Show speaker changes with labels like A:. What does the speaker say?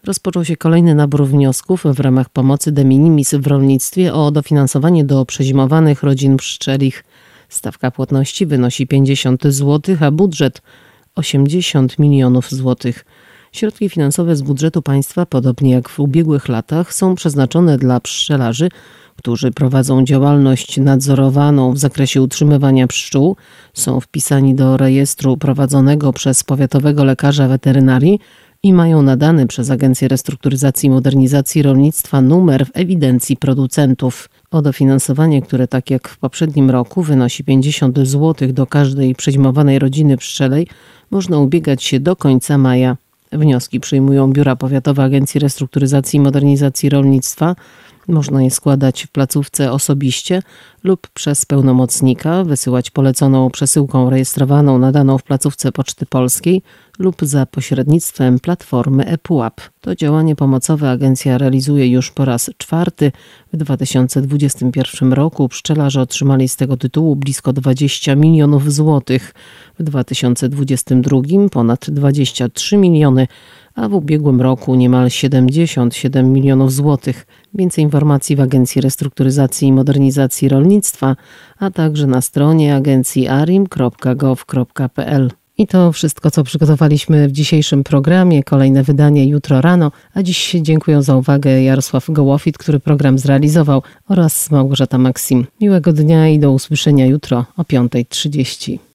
A: Rozpoczął się kolejny nabór wniosków w ramach pomocy de minimis w rolnictwie o dofinansowanie do przezimowanych rodzin pszczelich. Stawka płatności wynosi 50 zł, a budżet 80 milionów złotych. Środki finansowe z budżetu państwa, podobnie jak w ubiegłych latach, są przeznaczone dla pszczelarzy, którzy prowadzą działalność nadzorowaną w zakresie utrzymywania pszczół, są wpisani do rejestru prowadzonego przez powiatowego lekarza weterynarii i mają nadany przez Agencję Restrukturyzacji i Modernizacji Rolnictwa numer w ewidencji producentów. O dofinansowanie, które tak jak w poprzednim roku wynosi 50 zł do każdej przezimowanej rodziny pszczelej, można ubiegać się do końca maja. Wnioski przyjmują biura powiatowe Agencji Restrukturyzacji i Modernizacji Rolnictwa. Można je składać w placówce osobiście lub przez pełnomocnika, wysyłać poleconą przesyłką rejestrowaną nadaną w placówce Poczty Polskiej lub za pośrednictwem platformy ePUAP. To działanie pomocowe agencja realizuje już po raz 4. W 2021 roku pszczelarze otrzymali z tego tytułu blisko 20 milionów złotych, w 2022 ponad 23 miliony, a w ubiegłym roku niemal 77 milionów złotych. Więcej informacji w Agencji Restrukturyzacji i Modernizacji Rolnictwa, a także na stronie agencji arim.gov.pl. I to wszystko, co przygotowaliśmy w dzisiejszym programie. Kolejne wydanie jutro rano, a dziś dziękuję za uwagę Jarosław Gołofit, który program zrealizował, oraz Małgorzata Maksim. Miłego dnia i do usłyszenia jutro o 5:30.